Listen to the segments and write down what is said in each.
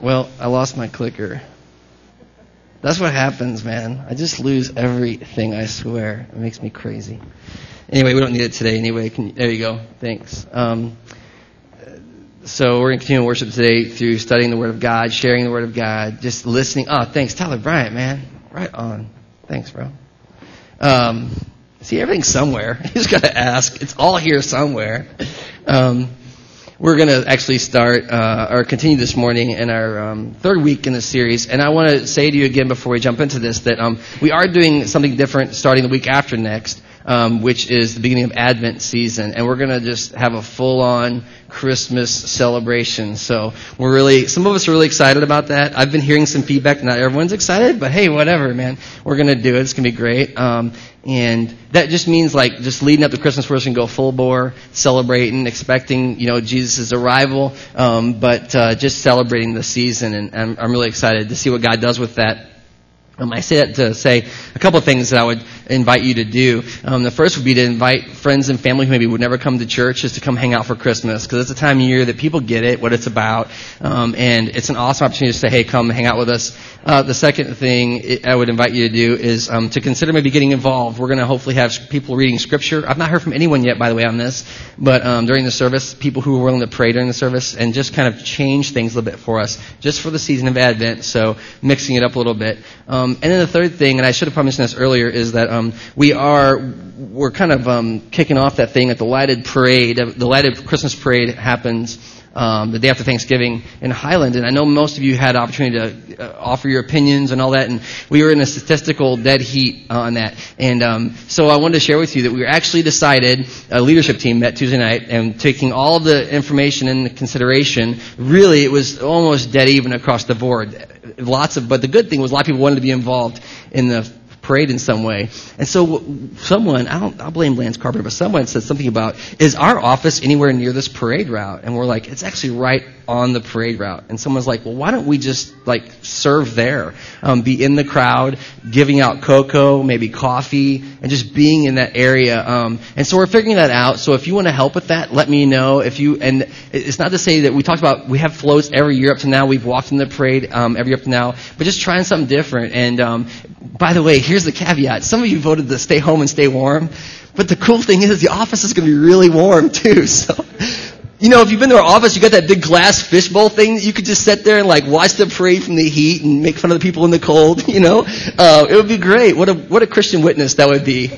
Well, I lost my clicker. That's what happens, man. I just lose everything, I swear. It makes me crazy. Anyway, we don't need it today anyway. There you go. Thanks. So we're going to continue worship today through studying the Word of God, sharing the Word of God, just listening. Oh, thanks, Tyler Bryant, man. Right on. Thanks, bro. See, everything's somewhere. You just got to ask. It's all here somewhere. We're going to actually start or continue this morning in our third week in the series. And I want to say to you again before we jump into this that we are doing something different starting the week after next, which is the beginning of Advent season. And we're going to just have a full-on Christmas celebration. So some of us are really excited about that. I've been hearing some feedback. Not everyone's excited, but hey, whatever, man. We're going to do it. It's going to be great. And that just means just leading up to Christmas, we're just going to go full bore, celebrating, expecting, Jesus' arrival, but just celebrating the season. And I'm really excited to see what God does with that. I say that to say a couple of things that I would invite you to do. The first would be to invite friends and family who maybe would never come to church just to come hang out for Christmas, because it's a time of year that people get it, what it's about, and it's an awesome opportunity to say, hey, come hang out with us. The second thing I would invite you to do is to consider maybe getting involved. We're going to hopefully have people reading Scripture. I've not heard from anyone yet, by the way, on this, but during the service, people who are willing to pray during the service and just kind of change things a little bit for us, just for the season of Advent, so mixing it up a little bit. And then the third thing, and I should have probably mentioned this earlier, is that we're kind of kicking off that thing at the lighted parade. The lighted Christmas parade happens the day after Thanksgiving in Highland, and I know most of you had the opportunity to offer your opinions and all that, and we were in a statistical dead heat on that. And so I wanted to share with you that we actually decided, a leadership team met Tuesday night, and taking all of the information into consideration, really it was almost dead even across the board. But the good thing was a lot of people wanted to be involved in the parade in some way. And so someone, I'll blame Lance Carpenter, but someone said something about, is our office anywhere near this parade route? And we're like, it's actually right on the parade route. And someone's like, well, why don't we just serve there? Be in the crowd, giving out cocoa, maybe coffee, and just being in that area. And so we're figuring that out. So if you want to help with that, let me know. And it's not to say that we talked about, we have floats every year up to now. We've walked in the parade every year up to now, but just trying something different. And by the way, here's the caveat. Some of you voted to stay home and stay warm, but the cool thing is the office is going to be really warm too. So, if you've been to our office, you got that big glass fishbowl thing that you could just sit there and watch the parade from the heat and make fun of the people in the cold. It would be great. What a Christian witness that would be.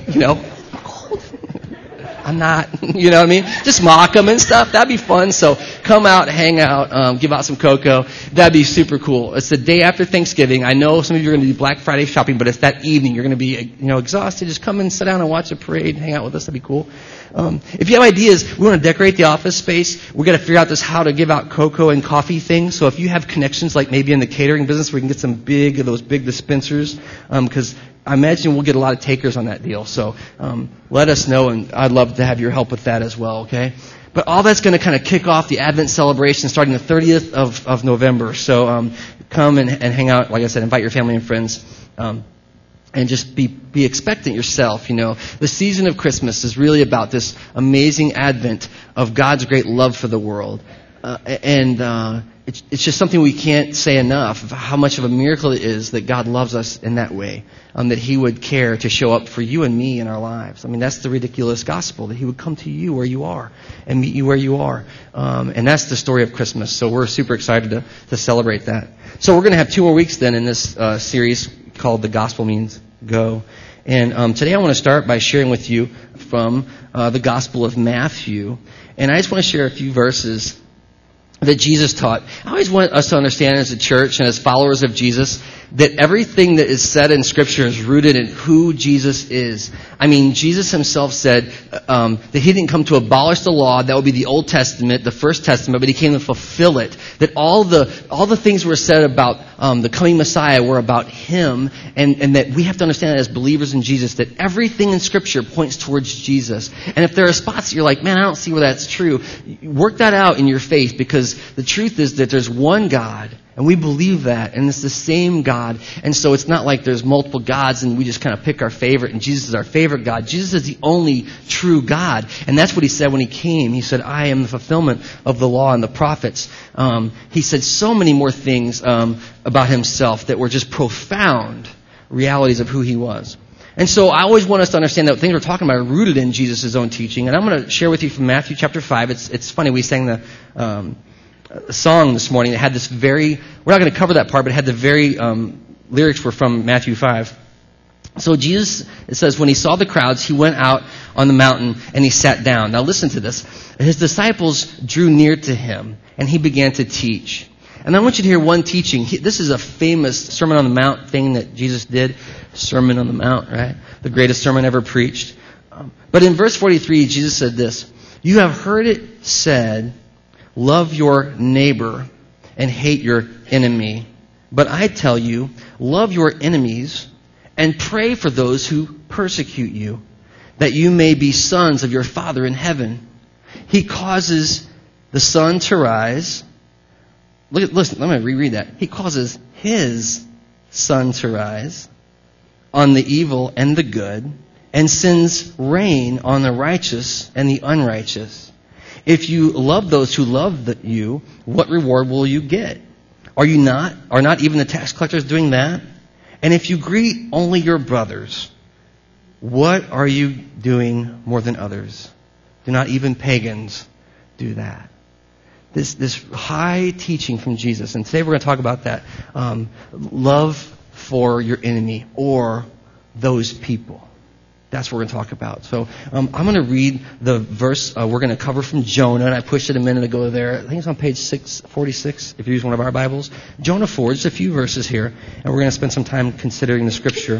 I'm not, you know what I mean? Just mock them and stuff. That'd be fun. So come out, hang out, give out some cocoa. That'd be super cool. It's the day after Thanksgiving. I know some of you are going to do Black Friday shopping, but it's that evening. You're going to be, exhausted. Just come and sit down and watch the parade, hang out with us. That'd be cool. If you have ideas, we want to decorate the office space. We're going to figure out how to give out cocoa and coffee things. So if you have connections, maybe in the catering business, we can get some big dispensers, because I imagine we'll get a lot of takers on that deal. So let us know, and I'd love to have your help with that as well, okay? But all that's going to kind of kick off the Advent celebration starting the 30th of November. So come and hang out. Like I said, invite your family and friends. And just be expectant yourself. The season of Christmas is really about this amazing advent of God's great love for the world. It's just something we can't say enough of how much of a miracle it is that God loves us in that way, that He would care to show up for you and me in our lives. I mean, that's the ridiculous gospel, that He would come to you where you are and meet you where you are. And that's the story of Christmas. So we're super excited to celebrate that. So we're going to have 2 more weeks then in this series called The Gospel Means Go. And today I want to start by sharing with you from the Gospel of Matthew. And I just want to share a few verses that Jesus taught. I always want us to understand as a church and as followers of Jesus that everything that is said in Scripture is rooted in who Jesus is. I mean, Jesus Himself said that He didn't come to abolish the law. That would be the Old Testament, the First Testament, but He came to fulfill it. That all the things were said about the coming Messiah were about Him, and that we have to understand that as believers in Jesus, that everything in Scripture points towards Jesus. And if there are spots that you're like, man, I don't see where that's true, work that out in your faith, because the truth is that there's one God And we believe that, and it's the same God. And so it's not like there's multiple gods and we just kind of pick our favorite, and Jesus is our favorite God. Jesus is the only true God. And that's what he said when he came. He said, I am the fulfillment of the law and the prophets. He said so many more things about himself that were just profound realities of who he was. And so I always want us to understand that things we're talking about are rooted in Jesus' own teaching. And I'm going to share with you from Matthew chapter 5. It's funny, we sang the song this morning that had this we're not going to cover that part, but it had the very lyrics were from Matthew 5. So Jesus, it says, when he saw the crowds, he went out on the mountain and he sat down. Now listen to this. His disciples drew near to him and he began to teach. And I want you to hear one teaching. This is a famous Sermon on the Mount thing that Jesus did. Sermon on the Mount, right? The greatest sermon ever preached. But in verse 43, Jesus said this, you have heard it said, love your neighbor and hate your enemy. But I tell you, love your enemies and pray for those who persecute you, that you may be sons of your Father in heaven. He causes the sun to rise. Listen, let me reread that. He causes his sun to rise on the evil and the good, and sends rain on the righteous and the unrighteous. If you love those who love you, what reward will you get? Are not even the tax collectors doing that? And if you greet only your brothers, what are you doing more than others? Do not even pagans do that? This high teaching from Jesus. And today we're going to talk about that. Love for your enemy or those people. That's what we're going to talk about. So I'm going to read the verse we're going to cover from Jonah, and I pushed it a minute ago there. I think it's on page 646 if you use one of our Bibles. Jonah 4, just a few verses here, and we're going to spend some time considering the Scripture.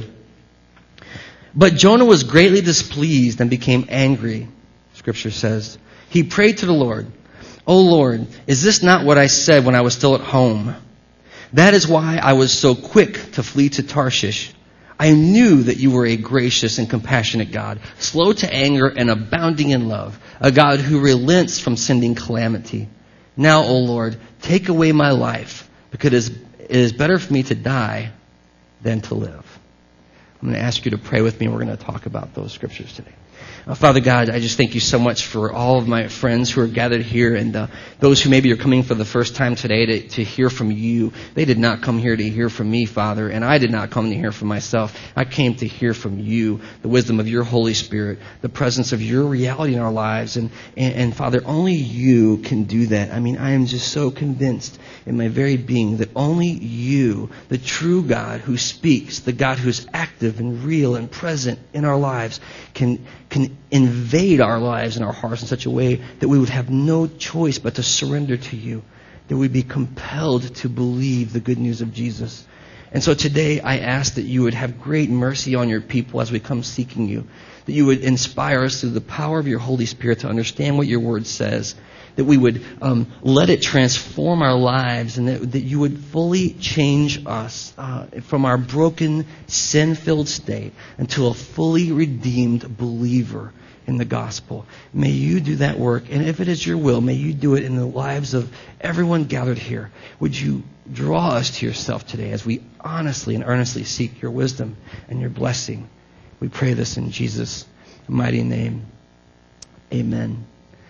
But Jonah was greatly displeased and became angry, Scripture says. He prayed to the Lord, O Lord, is this not what I said when I was still at home? That is why I was so quick to flee to Tarshish. I knew that you were a gracious and compassionate God, slow to anger and abounding in love, a God who relents from sending calamity. Now, O Lord, take away my life, because it is better for me to die than to live. I'm going to ask you to pray with me, and we're going to talk about those scriptures today. Father God, I just thank you so much for all of my friends who are gathered here, and those who maybe are coming for the first time today to hear from you. They did not come here to hear from me, Father, and I did not come to hear from myself. I came to hear from you, the wisdom of your Holy Spirit, the presence of your reality in our lives. And Father, only you can do that. I mean, I am just so convinced in my very being that only you, the true God who speaks, the God who's active and real and present in our lives, can invade our lives and our hearts in such a way that we would have no choice but to surrender to you, that we'd be compelled to believe the good news of Jesus. And so today I ask that you would have great mercy on your people as we come seeking you, that you would inspire us through the power of your Holy Spirit to understand what your word says, that we would let it transform our lives, and that you would fully change us from our broken, sin-filled state into a fully redeemed believer in the gospel. May you do that work, and if it is your will, may you do it in the lives of everyone gathered here. Would you draw us to yourself today as we honestly and earnestly seek your wisdom and your blessing? We pray this in Jesus' mighty name. Amen.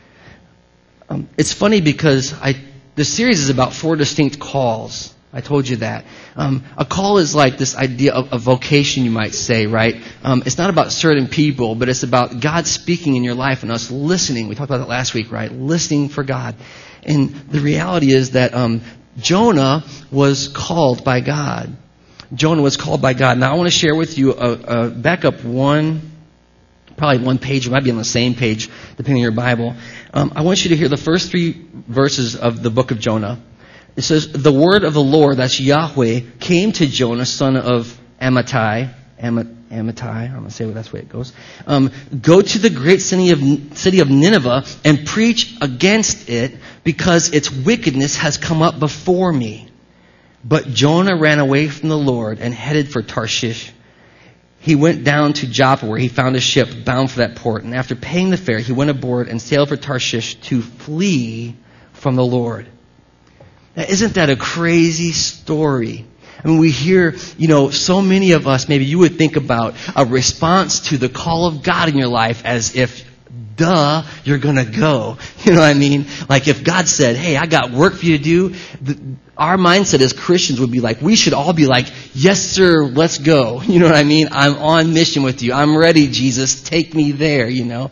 It's funny because the series is about 4 distinct calls. I told you that. A call is like this idea of a vocation, you might say, right? It's not about certain people, but it's about God speaking in your life and us listening. We talked about that last week, right? Listening for God. And the reality is that Jonah was called by God. Jonah was called by God. Now I want to share with you back up probably one page. It might be on the same page, depending on your Bible. I want you to hear the first 3 verses of the book of Jonah. It says, the word of the Lord, that's Yahweh, came to Jonah, son of Amittai. I'm going to say that's the way it goes. Go to the great city of Nineveh and preach against it, because its wickedness has come up before me. But Jonah ran away from the Lord and headed for Tarshish. He went down to Joppa, where he found a ship bound for that port. And after paying the fare, he went aboard and sailed for Tarshish to flee from the Lord. Now, isn't that a crazy story? I mean, we hear, so many of us, maybe you would think about a response to the call of God in your life as if, duh, you're going to go. You know what I mean? Like if God said, hey, I got work for you to do, our mindset as Christians would be like, we should all be like, yes, sir, let's go. You know what I mean? I'm on mission with you. I'm ready, Jesus. Take me there,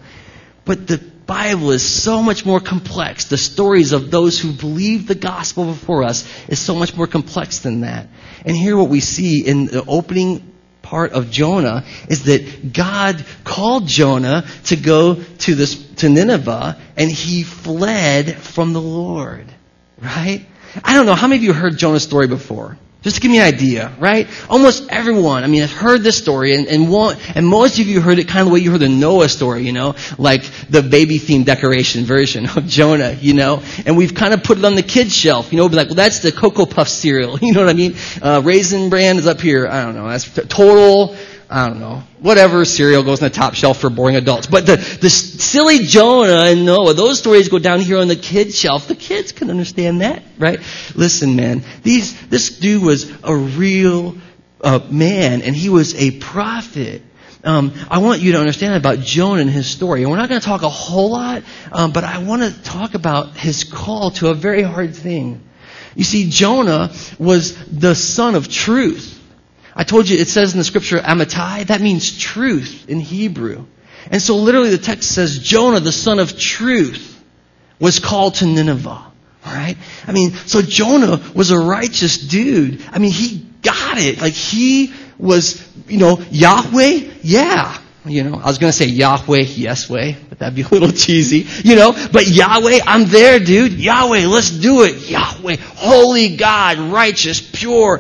But the Bible is so much more complex. The stories of those who believed the gospel before us is so much more complex than that. And here what we see in the opening part of Jonah is that God called Jonah to go to Nineveh, and he fled from the Lord. Right? I don't know, how many of you heard Jonah's story before? Just to give me an idea, right? Almost everyone, has heard this story, and most of you heard it kind of the way you heard the Noah story, like the baby-themed decoration version of Jonah, and we've kind of put it on the kids' shelf, be like, well, that's the Cocoa Puff cereal, you know what I mean? Raisin Bran is up here, I don't know, that's Total, I don't know, whatever cereal goes on the top shelf for boring adults. But the silly Jonah and Noah, those stories go down here on the kids' shelf. The kids can understand that, right? Listen, man, this dude was a real man, and he was a prophet. I want you to understand about Jonah and his story. And we're not going to talk a whole lot, but I want to talk about his call to a very hard thing. You see, Jonah was the son of truth. I told you, it says in the scripture, Amittai, that means truth in Hebrew. And so literally the text says, Jonah, the son of truth, was called to Nineveh. All right? So Jonah was a righteous dude. He got it. Like he was, Yahweh, yeah. I was going to say Yahweh, yes way, but that'd be a little cheesy, but Yahweh, I'm there, dude. Yahweh, let's do it. Yahweh, holy God, righteous, pure,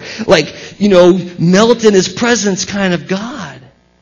melt in his presence kind of God.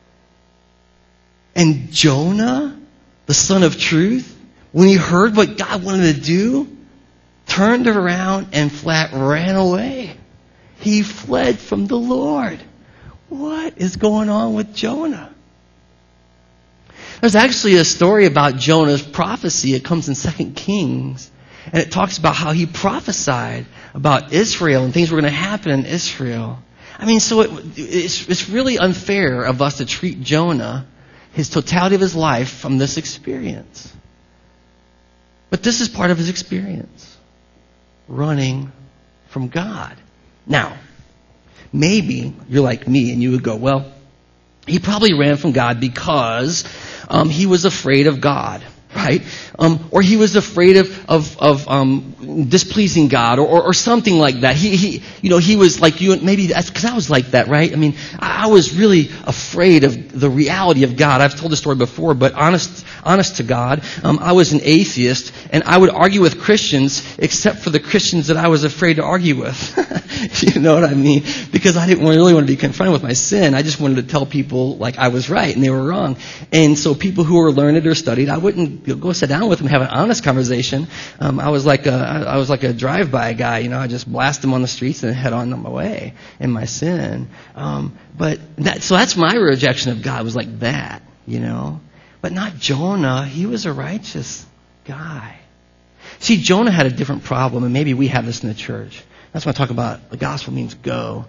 And Jonah, the son of truth, when he heard what God wanted to do, turned around and flat ran away. He fled from the Lord. What is going on with Jonah? There's actually a story about Jonah's prophecy. It comes in 2 Kings. And it talks about how he prophesied about Israel and things were going to happen in Israel. So it's really unfair of us to treat Jonah, his totality of his life, from this experience. But this is part of his experience. Running from God. Now, maybe you're like me and you would go, well, he probably ran from God because he was afraid of God, right? Or he was afraid of displeasing God, or something like that. He was like you, and maybe that's because I was like that, right? I was really afraid of the reality of God. I've told this story before, but honest to God, I was an atheist, and I would argue with Christians, except for the Christians that I was afraid to argue with. You know what I mean? Because I didn't really want to be confronted with my sin. I just wanted to tell people like I was right and they were wrong. And so people who were learned or studied, I wouldn't go sit down with them and have an honest conversation. I was like a drive-by guy. I just blast them on the streets and head on my way in my sin. So that's my rejection of God, was like that, But not Jonah. He was a righteous guy. See, Jonah had a different problem, and maybe we have this in the church. That's what I talk about. The gospel means go.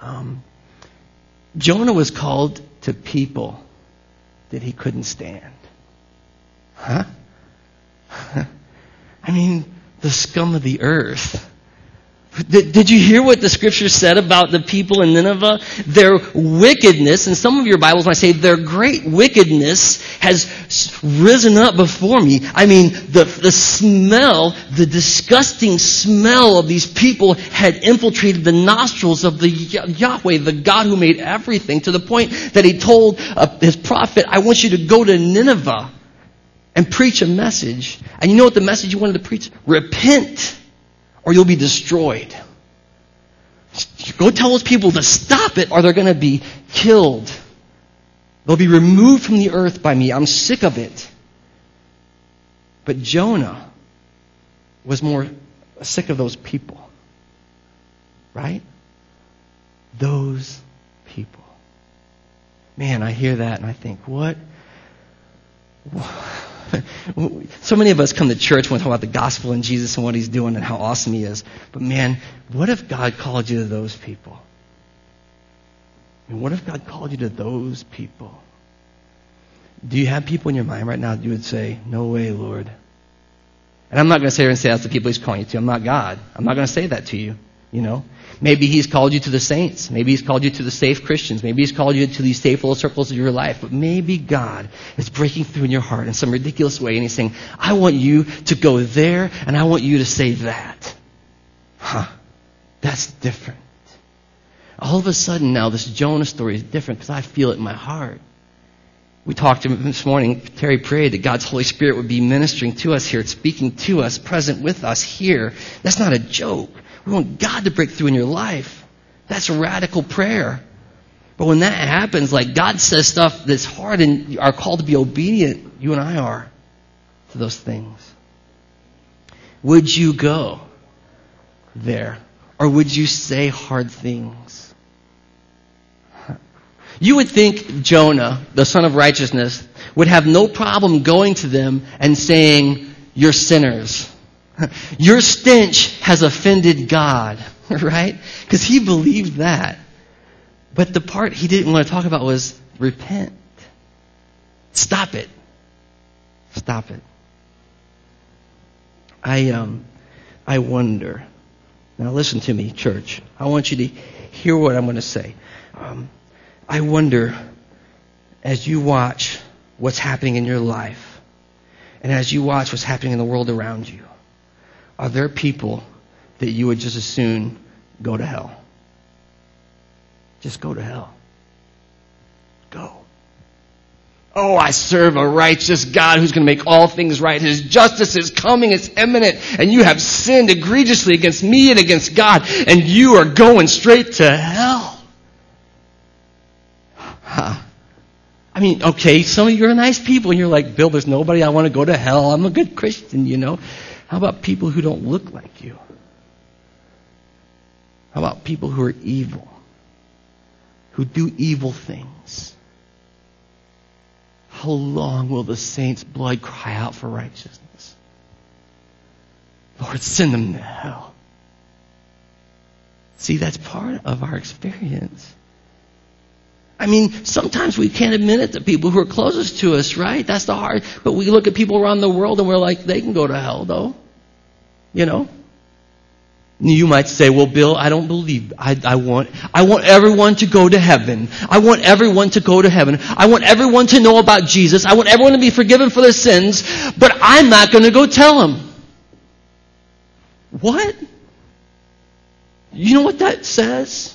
Jonah was called to people that he couldn't stand. Huh? The scum of the earth. Did you hear what the scripture said about the people in Nineveh? Their wickedness, and some of your Bibles might say their great wickedness has risen up before me. The smell, the disgusting smell of these people had infiltrated the nostrils of the Yahweh, the God who made everything, to the point that he told his prophet, I want you to go to Nineveh and preach a message. And you know what the message he wanted to preach? Repent, or you'll be destroyed. Go tell those people to stop it, or they're going to be killed. They'll be removed from the earth by me. I'm sick of it. But Jonah was more sick of those people. Right? Those people. Man, I hear that and I think, what? So many of us come to church when we talk about the gospel and Jesus and what he's doing and how awesome he is. But man, what if God called you to those people? And what if God called you to those people? Do you have people in your mind right now that you would say, no way, Lord? And I'm not going to sit here and say that's the people he's calling you to. I'm not God. I'm not going to say that to you. You know, maybe he's called you to the saints. Maybe he's called you to the safe Christians. Maybe he's called you to these safe little circles of your life. But maybe God is breaking through in your heart in some ridiculous way. And he's saying, I want you to go there and I want you to say that. That's different. All of a sudden now this Jonah story is different because I feel it in my heart. We talked this morning, Terry prayed that God's Holy Spirit would be ministering to us here, speaking to us, present with us here. That's not a joke. We want God to break through in your life. That's a radical prayer. But when that happens, like God says stuff that's hard and are called to be obedient, you and I are, to those things. Would you go there? Or would you say hard things? You would think Jonah, the son of righteousness, would have no problem going to them and saying, you're sinners. Your stench has offended God, right? Because he believed that. But the part he didn't want to talk about was repent. Stop it. Stop it. I wonder. Now listen to me, church. I want you to hear what I'm going to say. I wonder, as you watch what's happening in your life, and as you watch what's happening in the world around you, are there people that you would just as soon go to hell? Just go to hell. Go. Oh, I serve a righteous God who's going to make all things right. His justice is coming. It's imminent. And you have sinned egregiously against me and against God. And you are going straight to hell. I mean, okay, some of you are nice people. And you're like, Bill, there's nobody I want to go to hell. I'm a good Christian, you know. How about people who don't look like you? How about people who are evil? Who do evil things? How long will the saints' blood cry out for righteousness? Lord, send them to hell. See, that's part of our experience. I mean, sometimes we can't admit it to people who are closest to us, right? That's the hard. But we look at people around the world and we're like, they can go to hell, though. You know? You might say, well, Bill, I don't believe. I want everyone to go to heaven. I want everyone to go to heaven. I want everyone to know about Jesus. I want everyone to be forgiven for their sins. But I'm not going to go tell them. What? You know what that says?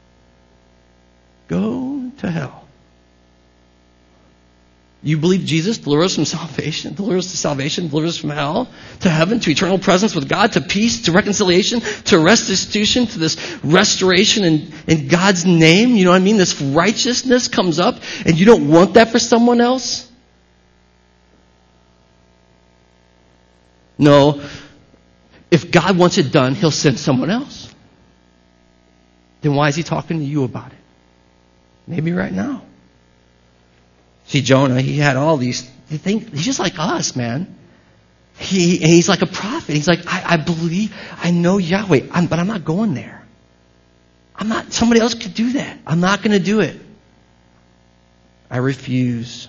Go to hell. You believe Jesus delivers from salvation, delivers to salvation, delivers from hell, to heaven, to eternal presence with God, to peace, to reconciliation, to restitution, to this restoration in God's name. You know what I mean? This righteousness comes up, and you don't want that for someone else? No. If God wants it done, He'll send someone else. Then why is He talking to you about it? Maybe right now. See, Jonah, he had all these things. He's just like us, man. He's like a prophet. He's like, I believe, I know Yahweh, but I'm not going there. Somebody else could do that. I'm not going to do it. I refuse.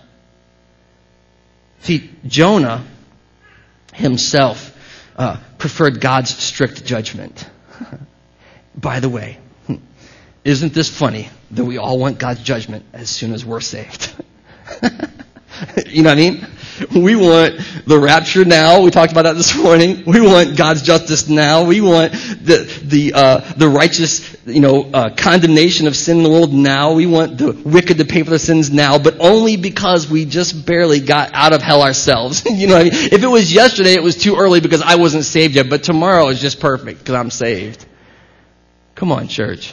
See, Jonah himself preferred God's strict judgment. By the way, isn't this funny that we all want God's judgment as soon as we're saved? You know what I mean? We want the rapture now. We talked about that this morning. We want God's justice now. We want the righteous, condemnation of sin in the world now. We want the wicked to pay for their sins now, but only because we just barely got out of hell ourselves. You know what I mean? If it was yesterday, it was too early because I wasn't saved yet, but tomorrow is just perfect because I'm saved. Come on, church.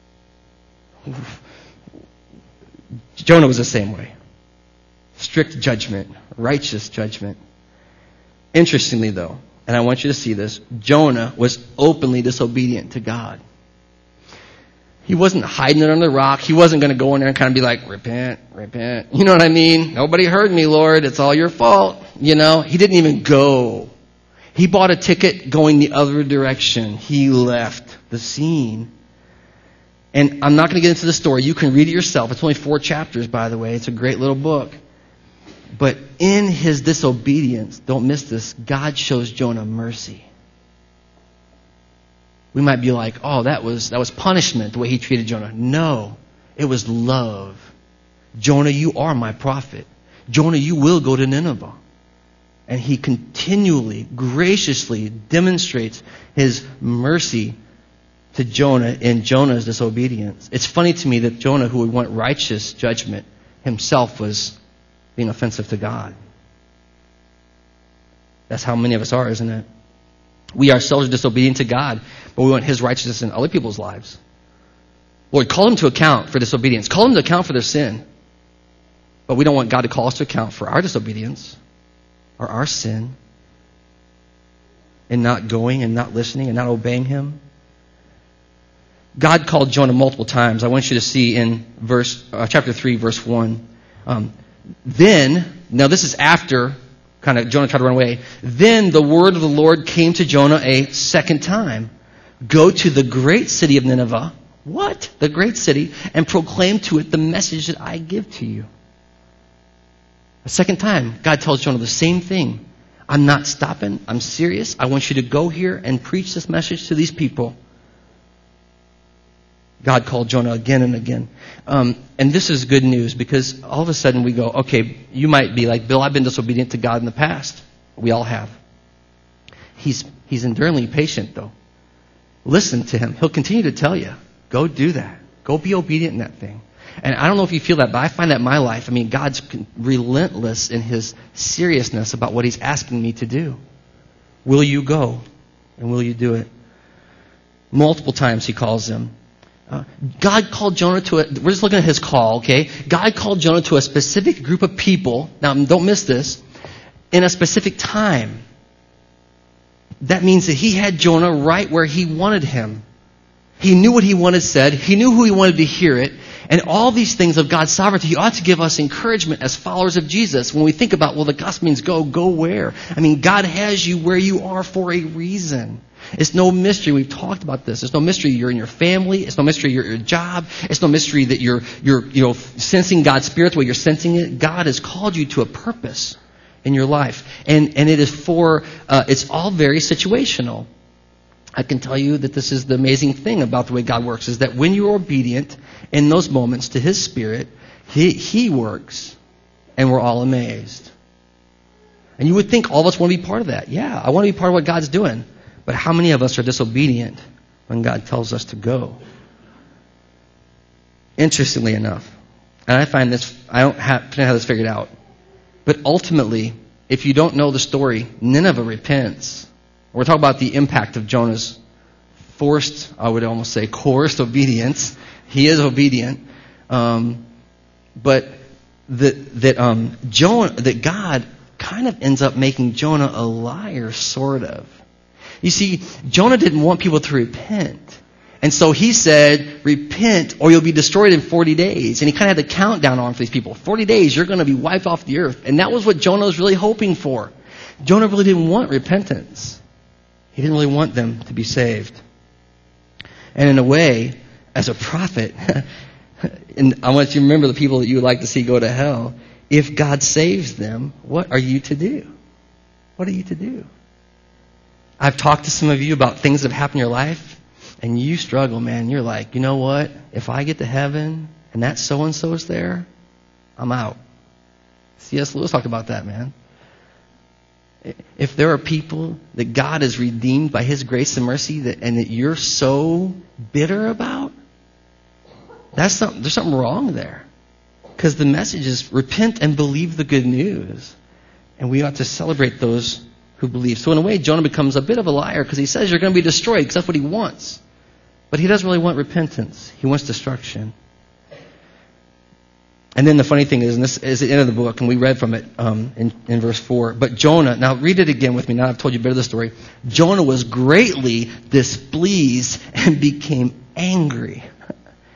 Jonah was the same way. Strict judgment, righteous judgment. Interestingly, though, and I want you to see this, Jonah was openly disobedient to God. He wasn't hiding it under the rock. He wasn't going to go in there and kind of be like, repent, repent. You know what I mean? Nobody heard me, Lord. It's all your fault. You know, he didn't even go. He bought a ticket going the other direction. He left the scene. And I'm not going to get into the story. You can read it yourself. It's only 4 chapters, by the way. It's a great little book. But in his disobedience, don't miss this, God shows Jonah mercy. We might be like, oh, that was punishment, the way he treated Jonah. No, it was love. Jonah, you are my prophet. Jonah, you will go to Nineveh. And he continually, graciously demonstrates his mercy to Jonah in Jonah's disobedience. It's funny to me that Jonah, who would want righteous judgment, himself was being offensive to God. That's how many of us are, isn't it? We ourselves are disobedient to God, but we want his righteousness in other people's lives. Lord, call them to account for disobedience. Call them to account for their sin. But we don't want God to call us to account for our disobedience or our sin and not going and not listening and not obeying him. God called Jonah multiple times. I want you to see in chapter 3, verse 1. Now this is after kind of Jonah tried to run away. Then the word of the Lord came to Jonah a second time. Go to the great city of Nineveh. What? The great city. And proclaim to it the message that I give to you. A second time, God tells Jonah the same thing. I'm not stopping. I'm serious. I want you to go here and preach this message to these people. God called Jonah again and again. And this is good news because all of a sudden we go, okay, you might be like, Bill, I've been disobedient to God in the past. We all have. He's enduringly patient, though. Listen to him. He'll continue to tell you, go do that. Go be obedient in that thing. And I don't know if you feel that, but I find that in my life. I mean, God's relentless in his seriousness about what he's asking me to do. Will you go? And will you do it? Multiple times he calls them. God called Jonah to we're just looking at his call, okay? God called Jonah to a specific group of people. Now, don't miss this. In a specific time. That means that he had Jonah right where he wanted him. He knew what he wanted said. He knew who he wanted to hear it. And all these things of God's sovereignty ought to give us encouragement as followers of Jesus. When we think about, well, the gospel means go where? I mean, God has you where you are for a reason. It's no mystery. We've talked about this. It's no mystery you're in your family. It's no mystery you're at your job. It's no mystery that you're sensing God's Spirit the way you're sensing it. God has called you to a purpose in your life. And it is it's all very situational. I can tell you that this is the amazing thing about the way God works, is that when you're obedient in those moments to his Spirit, he works, and we're all amazed. And you would think all of us want to be part of that. Yeah, I want to be part of what God's doing. But how many of us are disobedient when God tells us to go? Interestingly enough, and I find this, I don't have this figured out, but ultimately, if you don't know the story, Nineveh repents. We're talking about the impact of Jonah's coerced obedience. He is obedient, but that God kind of ends up making Jonah a liar, sort of. You see, Jonah didn't want people to repent. And so he said, repent or you'll be destroyed in 40 days. And he kind of had the countdown on for these people. 40 days, you're going to be wiped off the earth. And that was what Jonah was really hoping for. Jonah really didn't want repentance. He didn't really want them to be saved. And in a way, as a prophet, and I want you to remember the people that you would like to see go to hell. If God saves them, what are you to do? What are you to do? I've talked to some of you about things that have happened in your life, and you struggle, man. You're like, you know what? If I get to heaven and that so-and-so is there, I'm out. C.S. Lewis talked about that, man. If there are people that God has redeemed by his grace and mercy and that you're so bitter about, there's something wrong there. Because the message is repent and believe the good news. And we ought to celebrate those who believe. So in a way, Jonah becomes a bit of a liar because he says you're going to be destroyed because that's what he wants. But he doesn't really want repentance. He wants destruction. And then the funny thing is, and this is the end of the book, and we read from it in verse 4. But Jonah, now read it again with me. Now I've told you a bit of the story. Jonah was greatly displeased and became angry.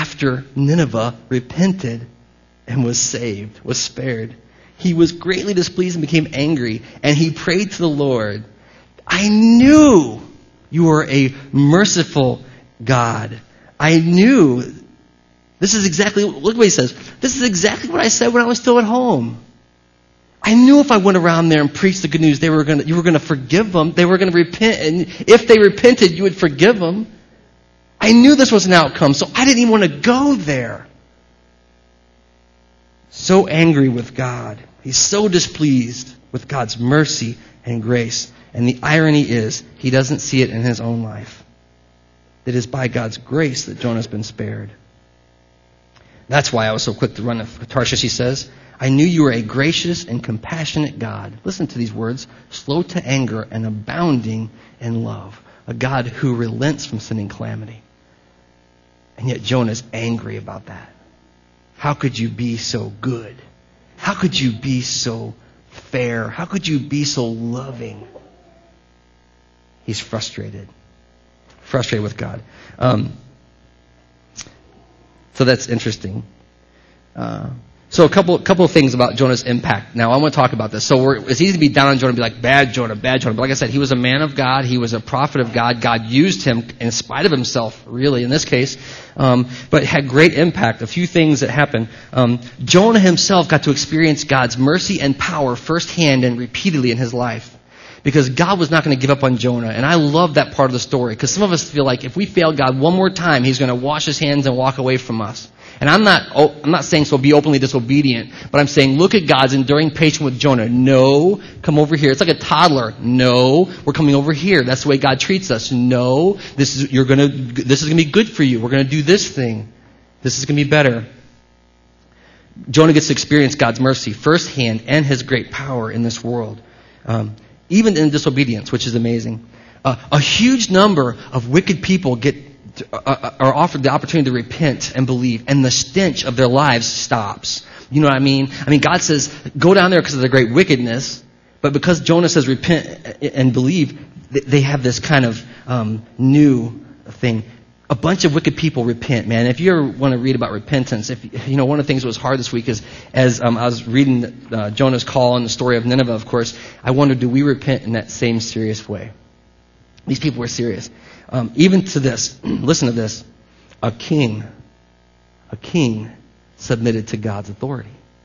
after Nineveh repented and was saved, was spared. He was greatly displeased and became angry, and he prayed to the Lord, I knew you were a merciful God. I knew. This is exactly, look what he says. This is exactly what I said when I was still at home. I knew if I went around there and preached the good news, you were going to forgive them. They were going to repent, and if they repented, you would forgive them. I knew this was an outcome, so I didn't even want to go there. So angry with God. He's so displeased with God's mercy and grace. And the irony is, he doesn't see it in his own life. It is by God's grace that Jonah's been spared. That's why I was so quick to run to Tarshish, he says. I knew you were a gracious and compassionate God. Listen to these words. Slow to anger and abounding in love. A God who relents from sending calamity. And yet Jonah's angry about that. How could you be so good? How could you be so fair? How could you be so loving? He's frustrated. Frustrated with God. So that's interesting. So a couple of things about Jonah's impact. Now I want to talk about this. So it's easy to be down on Jonah and be like, bad Jonah, bad Jonah. But like I said, he was a man of God. He was a prophet of God. God used him in spite of himself, really, in this case. But had great impact. A few things that happened. Jonah himself got to experience God's mercy and power firsthand and repeatedly in his life. Because God was not going to give up on Jonah. And I love that part of the story. Because some of us feel like if we fail God one more time, he's going to wash his hands and walk away from us. And I'm not saying so be openly disobedient, but I'm saying look at God's enduring patience with Jonah. No, come over here. It's like a toddler. No, we're coming over here. That's the way God treats us. No, this is going to be good for you. We're going to do this thing. This is going to be better. Jonah gets to experience God's mercy firsthand and his great power in this world. Even in disobedience, which is amazing. A huge number of wicked people are offered the opportunity to repent and believe, and the stench of their lives stops. You know what I mean? I mean, God says, go down there because of the great wickedness, but because Jonah says repent and believe, they have this kind of new thing. A bunch of wicked people repent, man. If you ever want to read about repentance, one of the things that was hard this week is, as I was reading Jonah's call and the story of Nineveh, of course, I wondered, do we repent in that same serious way? These people were serious. Even to this, listen to this, a king submitted to God's authority.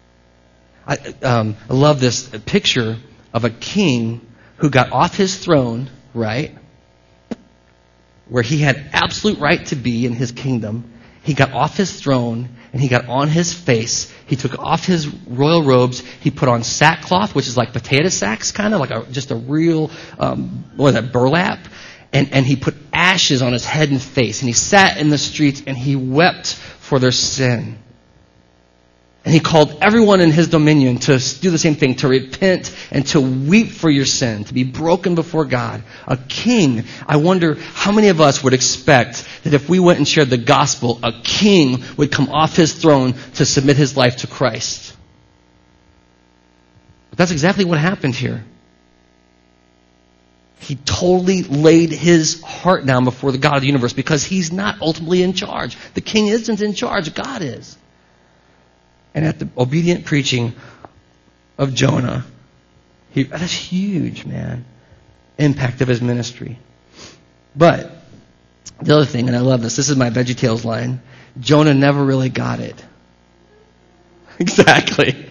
I love this picture of a king who got off his throne, right, where he had absolute right to be in his kingdom. He got off his throne and he got on his face. He took off his royal robes. He put on sackcloth, which is like potato sacks, kind of like just a real, burlap. And he put ashes on his head and face. And he sat in the streets and he wept for their sin. And he called everyone in his dominion to do the same thing, to repent and to weep for your sin, to be broken before God. A king. I wonder how many of us would expect that if we went and shared the gospel, a king would come off his throne to submit his life to Christ. But that's exactly what happened here. He totally laid his heart down before the God of the universe because he's not ultimately in charge. The king isn't in charge. God is. And at the obedient preaching of Jonah, that's huge, man. Impact of his ministry. But the other thing, and I love this is my VeggieTales line, Jonah never really got it. Exactly.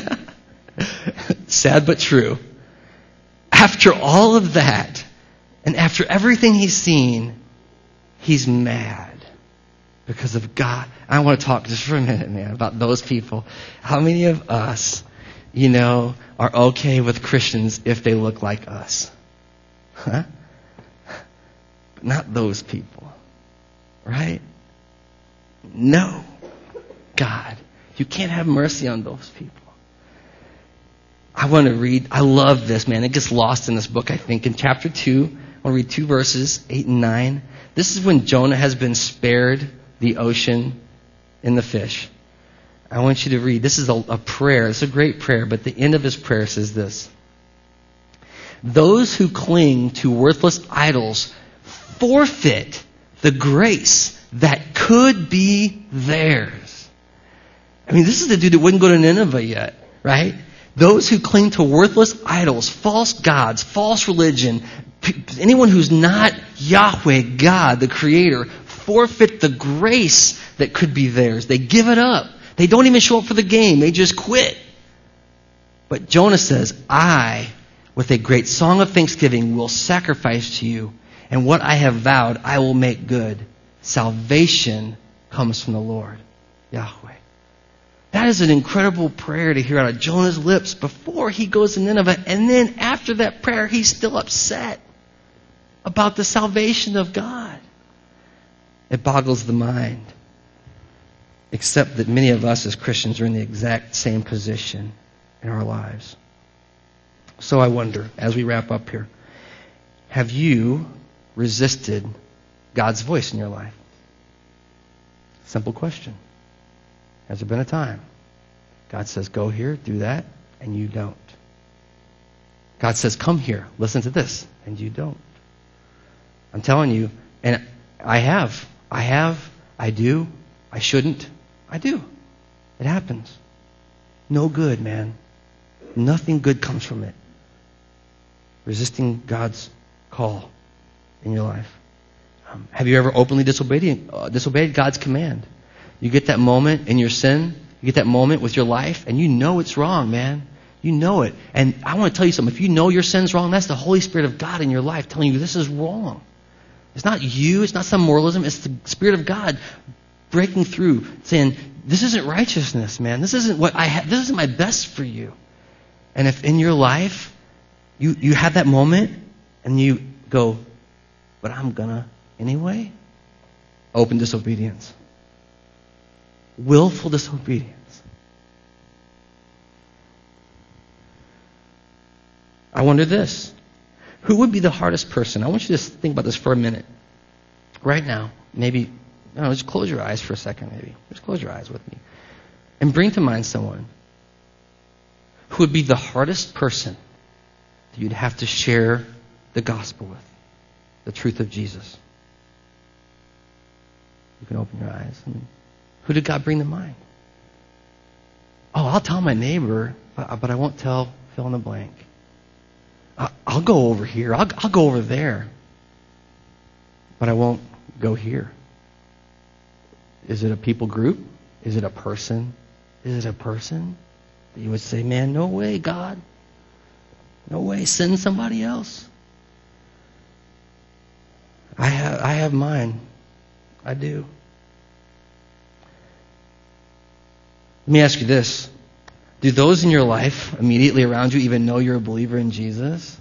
Sad but true. After all of that, and after everything he's seen, he's mad because of God. I want to talk just for a minute, man, about those people. How many of us, are okay with Christians if they look like us? Huh? But not those people, right? No. God, you can't have mercy on those people. I want to read, I love this, man. It gets lost in this book, I think. In chapter 2, I want to read 2 verses, 8 and 9. This is when Jonah has been spared the ocean and the fish. I want you to read. This is a prayer. It's a great prayer, but the end of his prayer says this. Those who cling to worthless idols forfeit the grace that could be theirs. I mean, this is the dude that wouldn't go to Nineveh yet, right? Those who cling to worthless idols, false gods, false religion, anyone who's not Yahweh, God, the Creator, forfeit the grace that could be theirs. They give it up. They don't even show up for the game. They just quit. But Jonah says, I, with a great song of thanksgiving, will sacrifice to you, and what I have vowed I will make good. Salvation comes from the Lord, Yahweh. That is an incredible prayer to hear out of Jonah's lips before he goes to Nineveh. And then after that prayer, he's still upset about the salvation of God. It boggles the mind. Except that many of us as Christians are in the exact same position in our lives. So I wonder, as we wrap up here, have you resisted God's voice in your life? Simple question. Has there been a time God says, go here, do that, and you don't? God says, come here, listen to this, and you don't. I'm telling you, and I do, I shouldn't, I do. It happens. No good, man. Nothing good comes from it. Resisting God's call in your life. Have you ever openly disobeyed God's command? You get that moment in your sin, you get that moment with your life, and you know it's wrong, man. You know it. And I want to tell you something. If you know your sin's wrong, that's the Holy Spirit of God in your life telling you this is wrong. It's not you. It's not some moralism. It's the Spirit of God breaking through, saying, this isn't righteousness, man. This isn't what I have. This isn't my best for you. And if in your life you have that moment and you go, but I'm gonna anyway, open disobedience. Willful disobedience. I wonder this. Who would be the hardest person? I want you to just think about this for a minute. Right now. Maybe, just close your eyes for a second, maybe. Just close your eyes with me. And bring to mind someone who would be the hardest person that you'd have to share the gospel with. The truth of Jesus. You can open your eyes. Who did God bring to mind? Oh, I'll tell my neighbor, but I won't tell fill in the blank. I'll go over here. I'll go over there. But I won't go here. Is it a people group? Is it a person? Is it a person that you would say, man, no way, God. No way. Send somebody else. I have mine. I do. Let me ask you this. Do those in your life immediately around you even know you're a believer in Jesus?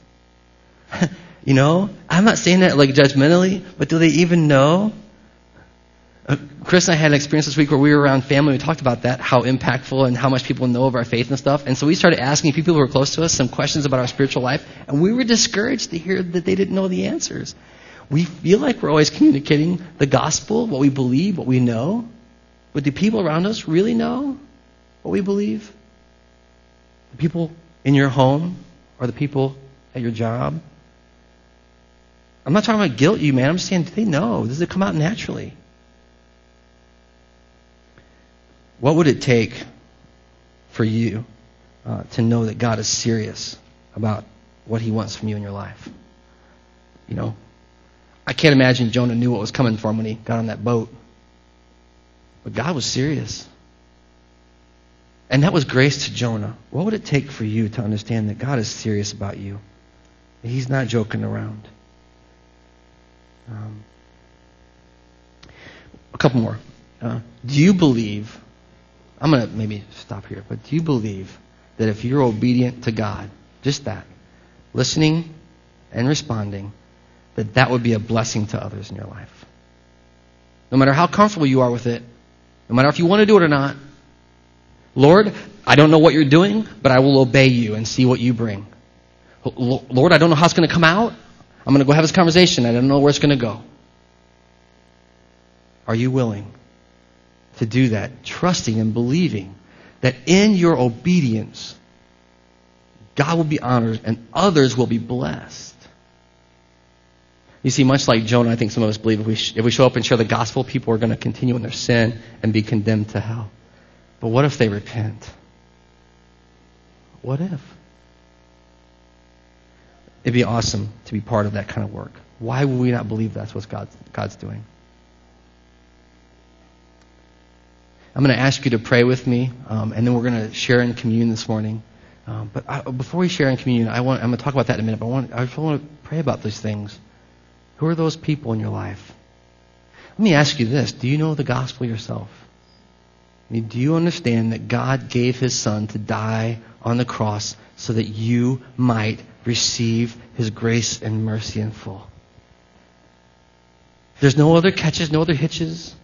I'm not saying that like judgmentally, but do they even know? Chris and I had an experience this week where we were around family. We talked about that, how impactful and how much people know of our faith and stuff. And so we started asking people who were close to us some questions about our spiritual life, and we were discouraged to hear that they didn't know the answers. We feel like we're always communicating the gospel, what we believe, what we know. But do people around us really know what we believe? The people in your home or the people at your job? I'm not talking about guilt you, man. I'm just saying, do they know? Does it come out naturally? What would it take for you to know that God is serious about what He wants from you in your life? I can't imagine Jonah knew what was coming for him when he got on that boat. But God was serious. And that was grace to Jonah. What would it take for you to understand that God is serious about you? That He's not joking around? A couple more. Do you believe, I'm going to maybe stop here, but do you believe that if you're obedient to God, just that, listening and responding, that would be a blessing to others in your life? No matter how comfortable you are with it, no matter if you want to do it or not, Lord, I don't know what you're doing, but I will obey you and see what you bring. Lord, I don't know how it's going to come out. I'm going to go have this conversation. I don't know where it's going to go. Are you willing to do that, trusting and believing that in your obedience, God will be honored and others will be blessed? You see, much like Jonah, I think some of us believe if we show up and share the gospel, people are going to continue in their sin and be condemned to hell. But what if they repent? What if? It'd be awesome to be part of that kind of work. Why would we not believe that's what God's doing? I'm going to ask you to pray with me, and then we're going to share in communion this morning. But before we share in communion, I'm going to talk about that in a minute, but I just want to pray about these things. Who are those people in your life? Let me ask you this. Do you know the gospel yourself? I mean, do you understand that God gave His Son to die on the cross so that you might receive His grace and mercy in full? There's no other catches, no other hitches.